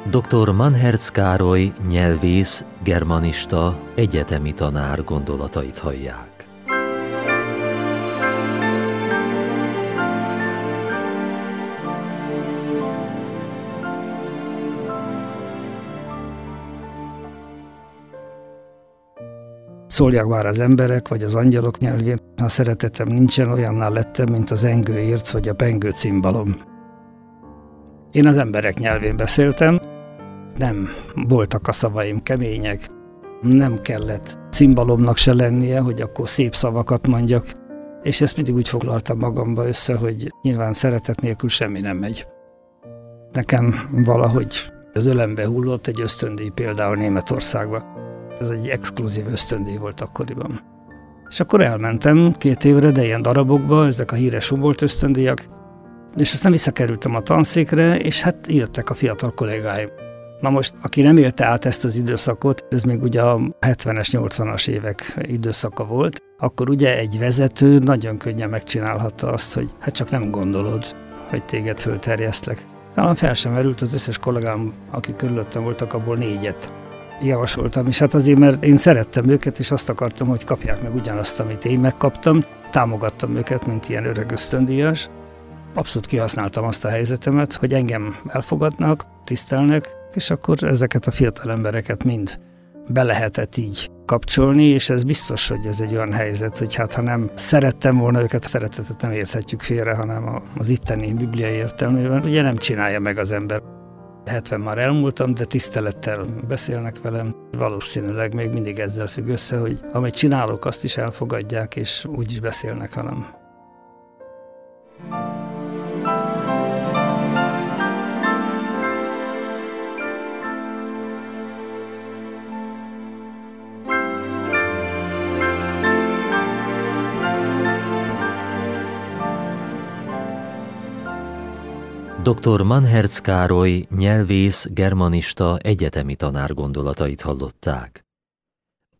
Dr. Manherz Károly nyelvész, germanista, egyetemi tanár gondolatait hallják. Szólják már az emberek, vagy az angyalok nyelvén, ha szeretetem nincsen, olyannál lettem, mint az engő érc, vagy a pengő cimbalom. Én az emberek nyelvén beszéltem, nem voltak a szavaim kemények, nem kellett cimbalomnak se lennie, hogy akkor szép szavakat mondjak, és ezt mindig úgy foglaltam magamba össze, hogy nyilván szeretet nélkül semmi nem megy. Nekem valahogy az ölembe hullott egy ösztöndíj például Németországba. Ez egy exkluzív ösztöndíj volt akkoriban. És akkor elmentem 2 évre, de ilyen darabokba, ezek a híres Humboldt ösztöndíjak, és aztán visszakerültem a tanszékre, és hát jöttek a fiatal kollégáim. Na most, aki nem élte át ezt az időszakot, ez még ugye a 70-es, 80-as évek időszaka volt, akkor ugye egy vezető nagyon könnyen megcsinálhatta azt, hogy hát csak nem gondolod, hogy téged fölterjesztlek. Talán fel sem merült, az összes kollégám, akik körülöttem voltak, abból 4-et javasoltam, és hát azért, mert én szerettem őket, és azt akartam, hogy kapják meg ugyanazt, amit én megkaptam. Támogattam őket, mint ilyen öreg ösztöndíjas. Abszolút kihasználtam azt a helyzetemet, hogy engem elfogadnak, tisztelnek, és akkor ezeket a fiatal embereket mind be lehetett így kapcsolni, és ez biztos, hogy ez egy olyan helyzet, hogy hát ha nem szerettem volna őket, a szeretetet nem érthetjük félre, hanem az itteni bibliai értelmében, ugye nem csinálja meg az ember. 70 már elmúltam, de tisztelettel beszélnek velem. Valószínűleg még mindig ezzel függ össze, hogy amit csinálok, azt is elfogadják, és úgy is beszélnek velem. Dr. Manherz Károly nyelvész, germanista, egyetemi tanár gondolatait hallották.